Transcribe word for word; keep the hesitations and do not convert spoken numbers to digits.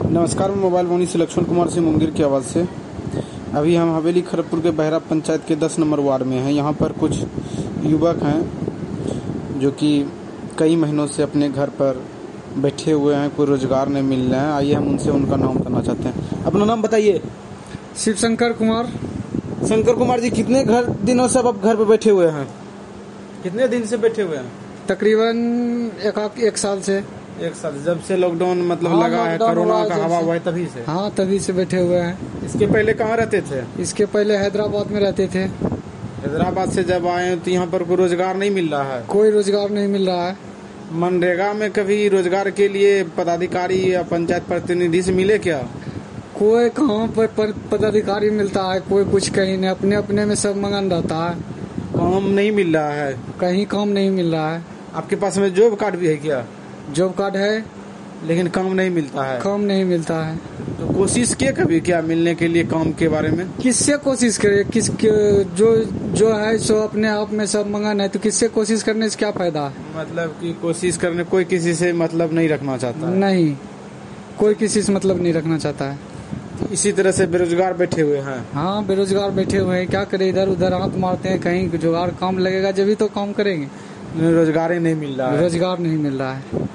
नमस्कार, मैं मोबाइल मोनी से लक्ष्मण कुमार से मुंगेर की आवाज़ से। अभी हम हवेली खड़गपुर के बहरा पंचायत के दस नंबर वार्ड में हैं। यहाँ पर कुछ युवक हैं जो कि कई महीनों से अपने घर पर बैठे हुए हैं, कोई रोजगार नहीं मिल रहा है। आइए हम उनसे उनका नाम करना चाहते हैं। अपना नाम बताइए। शिव शंकर कुमार। शंकर कुमार जी, कितने घर दिनों से अब घर पर बैठे हुए हैं? कितने दिन से बैठे हुए हैं? तकरीबन एक, एक साल से। एक साल, जब से लॉकडाउन मतलब हाँ, लगा है, कोरोना का हवा हुआ है, तभी से। हाँ, तभी से बैठे हुए हैं। इसके पहले कहाँ रहते थे? इसके पहले हैदराबाद में रहते थे। हैदराबाद से जब आए तो यहाँ पर कोई रोजगार नहीं मिल रहा है? कोई रोजगार नहीं मिल रहा है। मनरेगा में कभी रोजगार के लिए पदाधिकारी या पंचायत प्रतिनिधि से मिले क्या? कोई कहाँ पर पदाधिकारी मिलता है, कोई कुछ कहीं नहीं, अपने अपने में सब मगन रहता है। काम नहीं मिल रहा है, कहीं काम नहीं मिल रहा है। आपके पास में जॉब कार्ड भी है क्या? जॉब कार्ड है, लेकिन काम नहीं मिलता है। काम नहीं मिलता है। तो कोशिश किए कभी क्या मिलने के लिए काम के बारे में? किससे कोशिश करे? किस जो जो है सो अपने आप में सब मंगन है, तो किससे कोशिश करने से क्या फायदा है? मतलब कि कोशिश करने, कोई किसी से मतलब नहीं रखना चाहता है। नहीं, कोई किसी से मतलब नहीं रखना चाहता है। इसी तरह से बेरोजगार बैठे हुए हैं। हाँ, बेरोजगार बैठे हुए हैं। क्या करे, इधर उधर हाथ मारते हैं, कहीं जुगाड़ काम लगेगा जब ही तो काम करेंगे। रोजगार ही नहीं मिल रहा है। रोजगार नहीं मिल रहा है।